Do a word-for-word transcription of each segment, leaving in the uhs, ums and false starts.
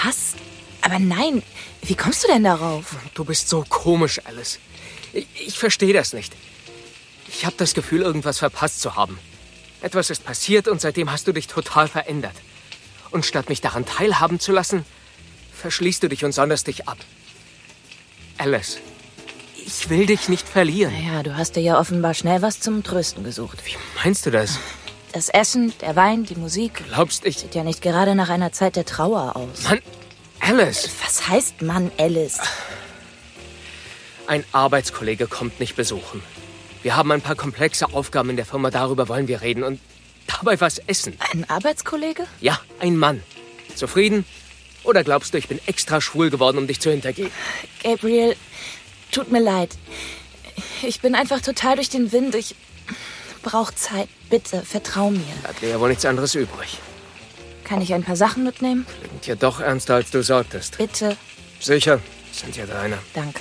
Pass? Aber nein, wie kommst du denn darauf? Du bist so komisch, Alice. Ich, ich verstehe das nicht. Ich habe das Gefühl, irgendwas verpasst zu haben. Etwas ist passiert und seitdem hast du dich total verändert. Und statt mich daran teilhaben zu lassen, verschließt du dich und sonderst dich ab. Alice, ich will dich nicht verlieren. Naja, du hast dir ja offenbar schnell was zum Trösten gesucht. Wie meinst du das? Das Essen, der Wein, die Musik. Glaubst ich... Sieht ja nicht gerade nach einer Zeit der Trauer aus. Mann, Alice! Was heißt Mann, Alice? Ein Arbeitskollege kommt nicht besuchen. Wir haben ein paar komplexe Aufgaben in der Firma, darüber wollen wir reden und dabei was essen. Ein Arbeitskollege? Ja, ein Mann. Zufrieden? Oder glaubst du, ich bin extra schwul geworden, um dich zu hintergehen? Gabriel, tut mir leid. Ich bin einfach total durch den Wind. Ich brauche Zeit. Bitte, vertrau mir. Hat dir ja wohl nichts anderes übrig. Kann ich ein paar Sachen mitnehmen? Klingt ja doch ernster, als du sagtest. Bitte. Sicher, sind ja deine. Danke.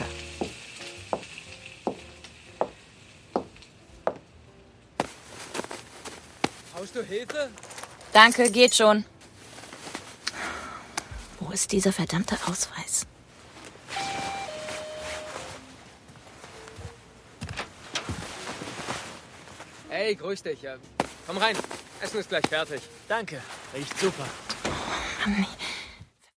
Brauchst du Hilfe? Danke, geht schon. Wo ist dieser verdammte Ausweis? Hey, grüß dich. Komm rein. Essen ist gleich fertig. Danke, riecht super. Mann,